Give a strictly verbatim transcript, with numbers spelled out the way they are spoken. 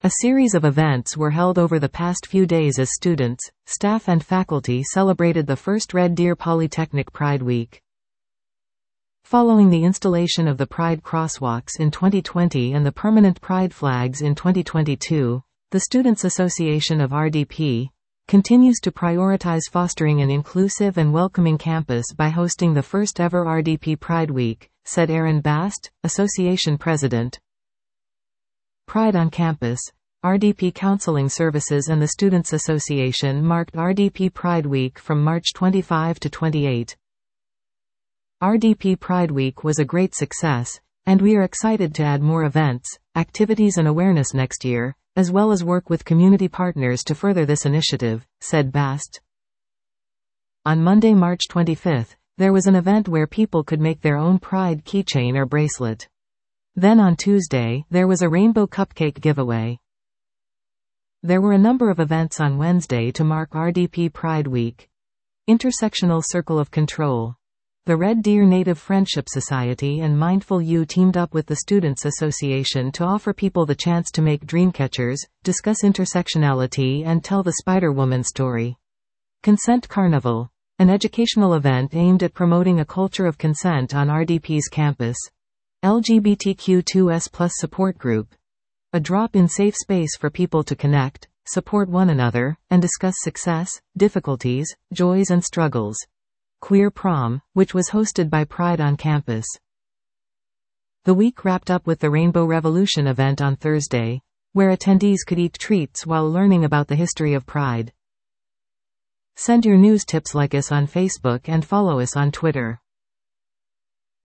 A series of events were held over the past few days as students, staff and faculty celebrated the first Red Deer Polytechnic Pride Week. Following the installation of the Pride crosswalks in twenty twenty and the permanent Pride flags in twenty twenty-two, the Students Association of R D P continues to prioritize fostering an inclusive and welcoming campus by hosting the first ever R D P Pride Week, said Aaron Bast, Association President. Pride on Campus, R D P Counseling Services and the Students Association marked R D P Pride Week from March twenty-fifth to twenty-eighth. R D P Pride Week was a great success, and we are excited to add more events, activities and awareness next year, as well as work with community partners to further this initiative, said Bast. On Monday, March twenty-fifth, there was an event where people could make their own Pride keychain or bracelet. Then on Tuesday, there was a rainbow cupcake giveaway. There were a number of events on Wednesday to mark R D P Pride Week. Intersectional Circle of Control. The Red Deer Native Friendship Society and Mindful U teamed up with the Students Association to offer people the chance to make dreamcatchers, discuss intersectionality and tell the Spider-Woman story. Consent Carnival. An educational event aimed at promoting a culture of consent on R D P's campus. L G B T Q two S plus support group. A drop-in safe space for people to connect, support one another, and discuss success, difficulties, joys and struggles. Queer Prom, which was hosted by Pride on Campus. The week wrapped up with the Rainbow Revolution event on Thursday, where attendees could eat treats while learning about the history of Pride. Send your news tips, like us on Facebook and follow us on Twitter.